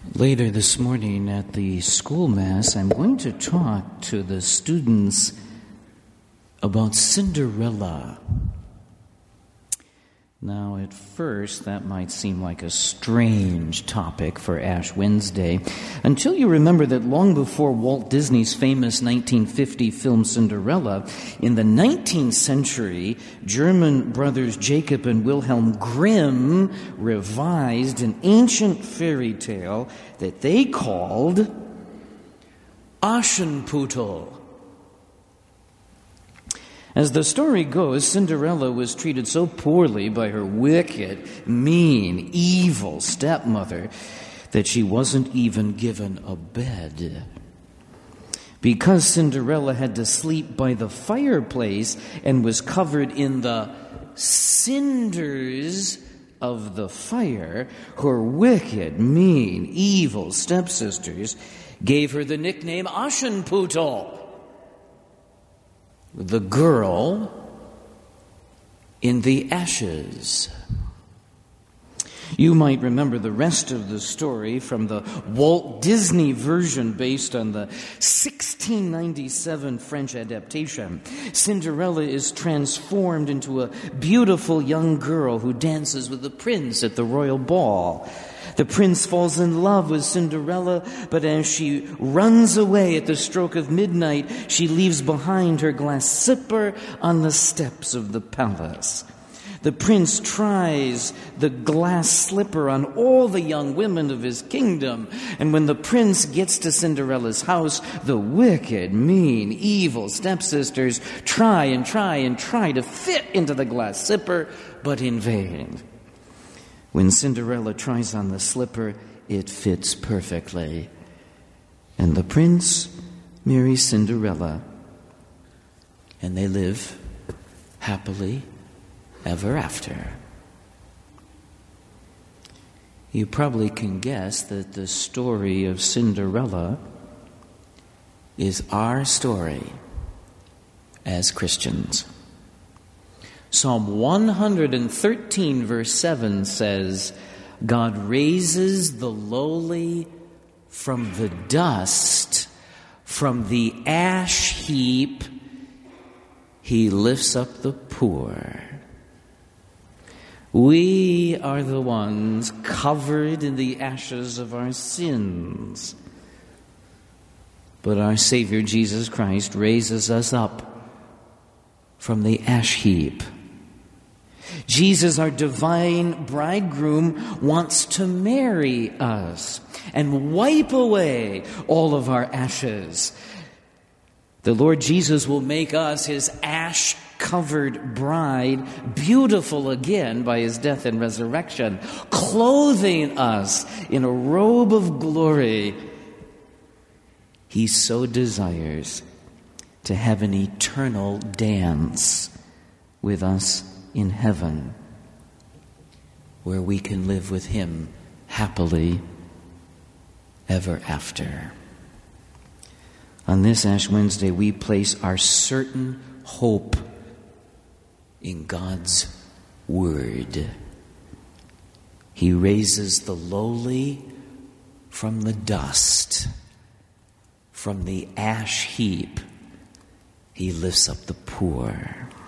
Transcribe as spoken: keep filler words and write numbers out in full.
Later this morning at the school mass, I'm going to talk to the students about Cinderella. Now, at first, that might seem like a strange topic for Ash Wednesday, until you remember that long before Walt Disney's famous nineteen fifty film Cinderella, in the nineteenth century, German brothers Jacob and Wilhelm Grimm revised an ancient fairy tale that they called Aschenputtel. As the story goes, Cinderella was treated so poorly by her wicked, mean, evil stepmother that she wasn't even given a bed. Because Cinderella had to sleep by the fireplace and was covered in the cinders of the fire, her wicked, mean, evil stepsisters gave her the nickname Aschenputtel, the girl in the ashes. You might remember the rest of the story from the Walt Disney version based on the sixteen ninety-seven French adaptation. Cinderella is transformed into a beautiful young girl who dances with the prince at the royal ball. The prince falls in love with Cinderella, but as she runs away at the stroke of midnight, she leaves behind her glass slipper on the steps of the palace. The prince tries the glass slipper on all the young women of his kingdom, and when the prince gets to Cinderella's house, the wicked, mean, evil stepsisters try and try and try to fit into the glass slipper, but in vain. When Cinderella tries on the slipper, it fits perfectly. And the prince marries Cinderella, and they live happily ever after. You probably can guess that the story of Cinderella is our story as Christians. Psalm one hundred thirteen verse seven says, God raises the lowly from the dust, from the ash heap, he lifts up the poor. We are the ones covered in the ashes of our sins. But our Savior Jesus Christ raises us up from the ash heap. Jesus, our divine bridegroom, wants to marry us and wipe away all of our ashes. The Lord Jesus will make us his ash-covered bride beautiful again by his death and resurrection, clothing us in a robe of glory. He so desires to have an eternal dance with us in heaven, where we can live with him happily ever after. On this Ash Wednesday, we place our certain hope in God's Word. He raises the lowly from the dust, from the ash heap. He lifts up the poor.